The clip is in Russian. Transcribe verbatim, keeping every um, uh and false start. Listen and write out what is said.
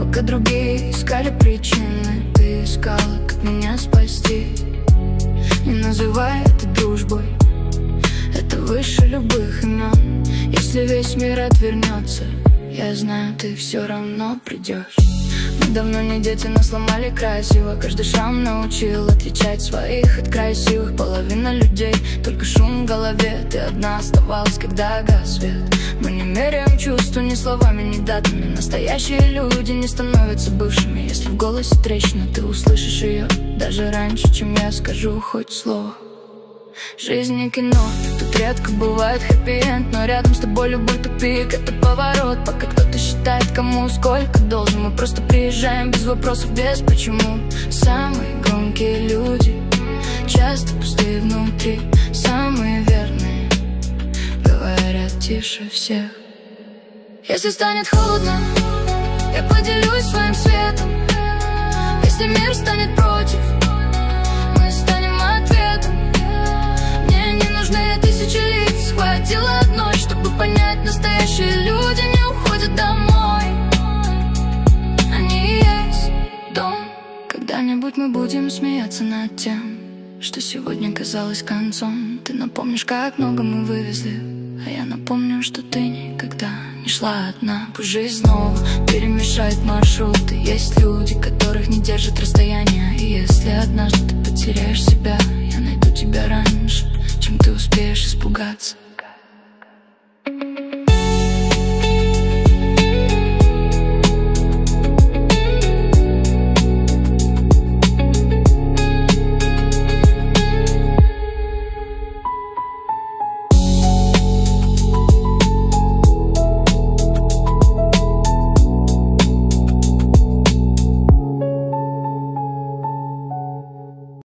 Пока другие искали причины, ты искала, как меня спасти. Не называй это дружбой, это выше любых имен. Если весь мир отвернется, я знаю, ты все равно придешь. Мы давно не дети, но сломали красиво. Каждый шрам научил отличать своих от красивых. Половина людей, только шум в голове. Ты одна оставалась, когда гас свет. Мы не меряем чувства ни словами, ни датами. Настоящие люди не становятся бывшими. Если в голосе трещина, ты услышишь ее даже раньше, чем я скажу хоть слово. Жизнь не кино, тут редко бывает хэппи-энд. Но рядом с тобой любой тупик — это поворот. Пока кто-то считает, кому сколько должен, мы просто приезжаем без вопросов, без почему. Самые громкие люди часто пустые внутри. Самые верные говорят тише всех. Если станет холодно, я поделюсь своим светом. Если мир станет против, мы станем ответом. Мне не нужны тысячи лиц, хватило одной, чтобы понять: настоящие люди не уходят домой. Они и есть дом. Когда-нибудь мы будем смеяться над тем, что сегодня казалось концом. Ты напомнишь, как много мы вывезли, а я напомню, что ты никогда не шла одна. Пусть жизнь снова перемешает маршруты. Есть люди, которых не держит расстояние. И если однажды ты потеряешь себя, я найду тебя раньше, чем ты успеешь испугаться.